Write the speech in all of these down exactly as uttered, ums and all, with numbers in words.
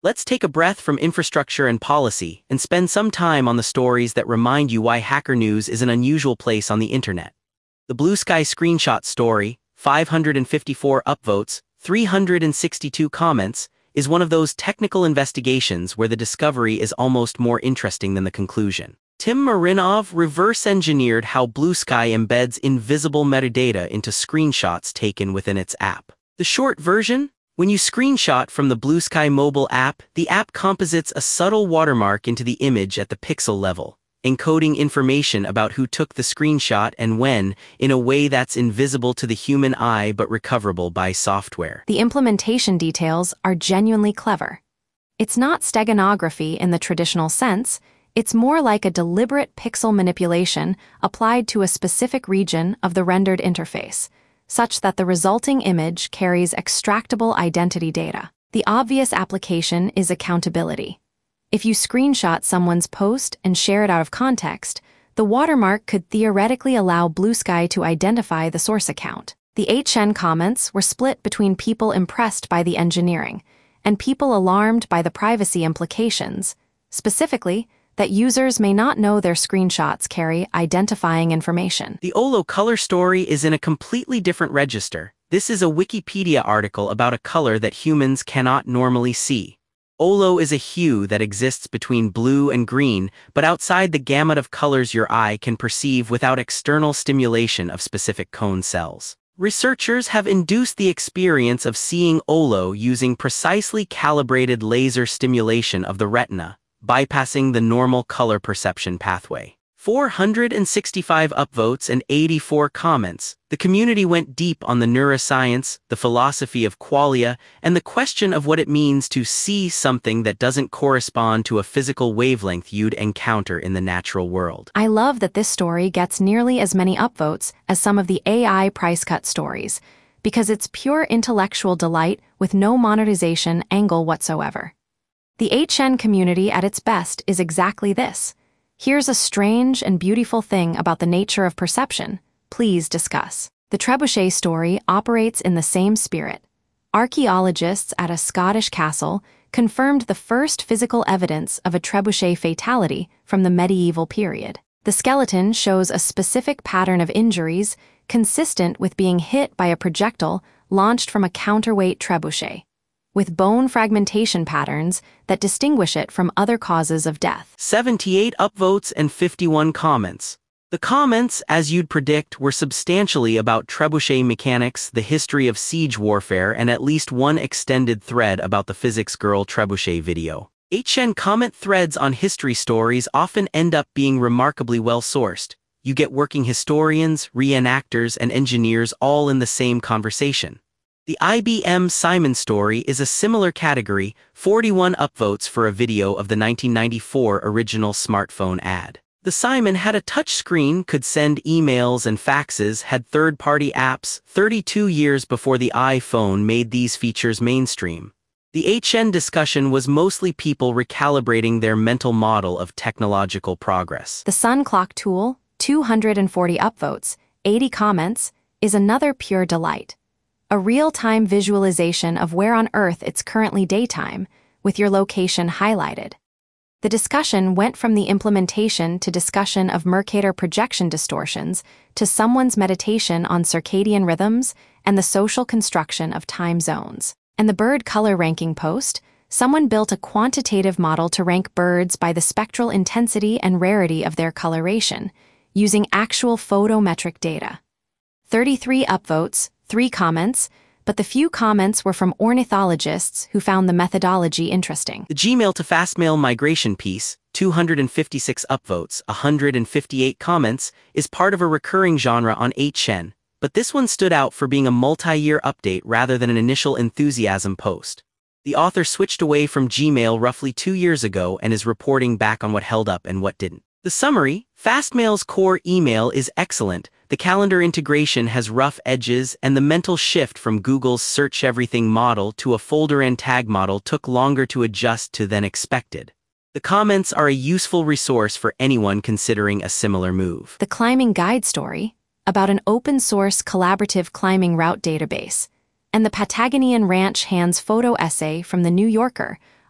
Let's take a breath from infrastructure and policy and spend some time on the stories that remind you why Hacker News is an unusual place on the internet. The Blue Sky screenshot story, five hundred fifty-four upvotes, three hundred sixty-two comments, is one of those technical investigations where the discovery is almost more interesting than the conclusion. Tim Marinov reverse-engineered how Blue Sky embeds invisible metadata into screenshots taken within its app. The short version? When you screenshot from the Blue Sky mobile app, the app composites a subtle watermark into the image at the pixel level, encoding information about who took the screenshot and when, in a way that's invisible to the human eye but recoverable by software. The implementation details are genuinely clever. It's not steganography in the traditional sense. It's more like a deliberate pixel manipulation applied to a specific region of the rendered interface, such that the resulting image carries extractable identity data. The obvious application is accountability. If you screenshot someone's post and share it out of context, the watermark could theoretically allow Blue Sky to identify the source account. The H N comments were split between people impressed by the engineering and people alarmed by the privacy implications, specifically, that users may not know their screenshots carry identifying information. The Olo color story is in a completely different register. This is a Wikipedia article about a color that humans cannot normally see. Olo is a hue that exists between blue and green, but outside the gamut of colors your eye can perceive without external stimulation of specific cone cells. Researchers have induced the experience of seeing Olo using precisely calibrated laser stimulation of the retina, bypassing the normal color perception pathway. four hundred sixty-five upvotes and eighty-four comments. The community went deep on the neuroscience, the philosophy of qualia, and the question of what it means to see something that doesn't correspond to a physical wavelength you'd encounter in the natural world. I love that this story gets nearly as many upvotes as some of the A I price cut stories, because it's pure intellectual delight with no monetization angle whatsoever. The H N community at its best is exactly this. Here's a strange and beautiful thing about the nature of perception. Please discuss. The Trebuchet story operates in the same spirit. Archaeologists at a Scottish castle confirmed the first physical evidence of a trebuchet fatality from the medieval period. The skeleton shows a specific pattern of injuries consistent with being hit by a projectile launched from a counterweight trebuchet, with bone fragmentation patterns that distinguish it from other causes of death. seventy-eight upvotes and fifty-one comments. The comments, as you'd predict, were substantially about trebuchet mechanics, the history of siege warfare, and at least one extended thread about the Physics Girl trebuchet video. H N comment threads on history stories often end up being remarkably well-sourced. You get working historians, reenactors, and engineers all in the same conversation. The I B M Simon story is a similar category, forty-one upvotes for a video of the nineteen ninety-four original smartphone ad. The Simon had a touchscreen, could send emails and faxes, had third-party apps, thirty-two years before the iPhone made these features mainstream. The H N discussion was mostly people recalibrating their mental model of technological progress. The Sun Clock tool, two hundred forty upvotes, eighty comments, is another pure delight. A real-time visualization of where on Earth it's currently daytime, with your location highlighted. The discussion went from the implementation to discussion of Mercator projection distortions to someone's meditation on circadian rhythms and the social construction of time zones. And the bird color ranking post, someone built a quantitative model to rank birds by the spectral intensity and rarity of their coloration, using actual photometric data. thirty-three upvotes, three comments, but the few comments were from ornithologists who found the methodology interesting. The Gmail to Fastmail migration piece, two hundred fifty-six upvotes, one hundred fifty-eight comments, is part of a recurring genre on H N, but this one stood out for being a multi-year update rather than an initial enthusiasm post. The author switched away from Gmail roughly two years ago and is reporting back on what held up and what didn't. The summary: Fastmail's core email is excellent, the calendar integration has rough edges, and the mental shift from Google's Search Everything model to a folder and tag model took longer to adjust to than expected. The comments are a useful resource for anyone considering a similar move. The Climbing Guide story, about an open-source collaborative climbing route database, and the Patagonian Ranch Hands photo essay from The New Yorker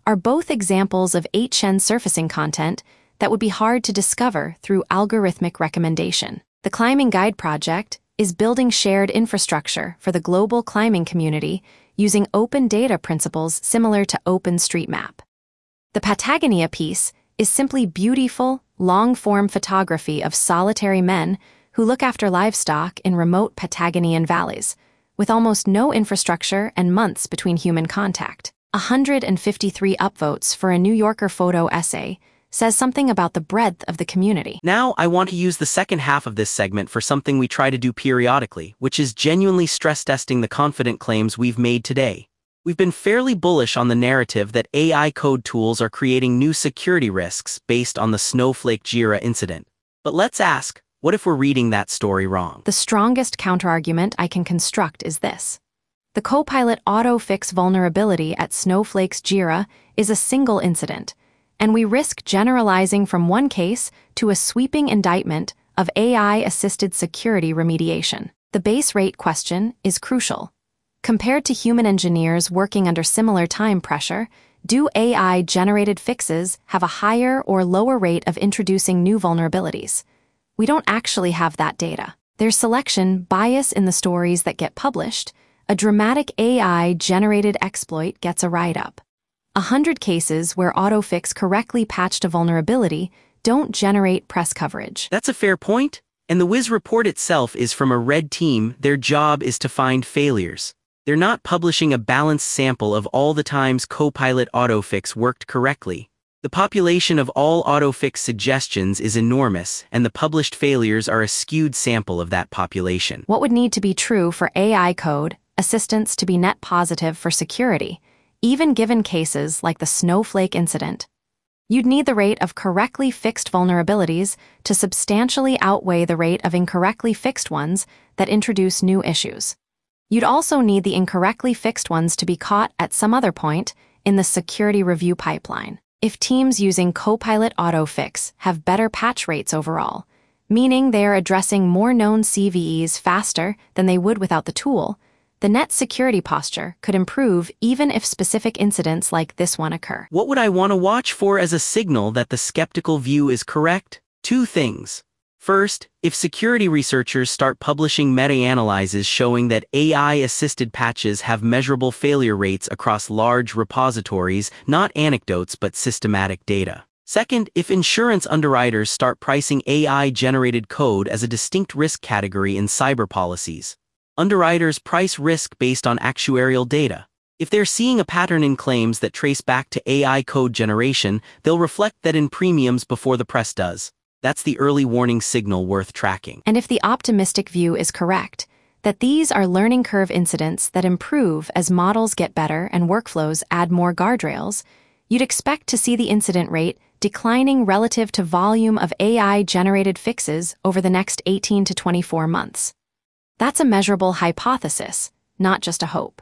are both examples of H N surfacing content that would be hard to discover through algorithmic recommendation. The Climbing Guide Project is building shared infrastructure for the global climbing community using open data principles similar to OpenStreetMap. The Patagonia piece is simply beautiful, long-form photography of solitary men who look after livestock in remote Patagonian valleys, with almost no infrastructure and months between human contact. one hundred fifty-three upvotes for a New Yorker photo essay says something about the breadth of the community. Now, I want to use the second half of this segment for something we try to do periodically, which is genuinely stress testing the confident claims we've made today. We've been fairly bullish on the narrative that A I code tools are creating new security risks based on the Snowflake Jira incident. But let's ask, what if we're reading that story wrong? The strongest counterargument I can construct is this. The Copilot auto-fix vulnerability at Snowflake's Jira is a single incident, and we risk generalizing from one case to a sweeping indictment of A I-assisted security remediation. The base rate question is crucial. Compared to human engineers working under similar time pressure, do A I-generated fixes have a higher or lower rate of introducing new vulnerabilities? We don't actually have that data. There's selection bias in the stories that get published. A dramatic A I-generated exploit gets a write-up. A hundred cases where AutoFix correctly patched a vulnerability don't generate press coverage. That's a fair point, and the Wiz report itself is from a red team. Their job is to find failures. They're not publishing a balanced sample of all the times Copilot AutoFix worked correctly. The population of all AutoFix suggestions is enormous, and the published failures are a skewed sample of that population. What would need to be true for A I code assistance to be net positive for security, even given cases like the Snowflake incident? You'd need the rate of correctly fixed vulnerabilities to substantially outweigh the rate of incorrectly fixed ones that introduce new issues. You'd also need the incorrectly fixed ones to be caught at some other point in the security review pipeline. If teams using Copilot AutoFix have better patch rates overall, meaning they are addressing more known C V Es faster than they would without the tool, the net security posture could improve even if specific incidents like this one occur. What would I want to watch for as a signal that the skeptical view is correct? Two things. First, if security researchers start publishing meta-analyses showing that A I-assisted patches have measurable failure rates across large repositories, not anecdotes but systematic data. Second, if insurance underwriters start pricing A I-generated code as a distinct risk category in cyber policies. Underwriters price risk based on actuarial data. If they're seeing a pattern in claims that trace back to A I code generation, they'll reflect that in premiums before the press does. That's the early warning signal worth tracking. And if the optimistic view is correct, that these are learning curve incidents that improve as models get better and workflows add more guardrails, you'd expect to see the incident rate declining relative to volume of A I-generated fixes over the next eighteen to twenty-four months. That's a measurable hypothesis, not just a hope.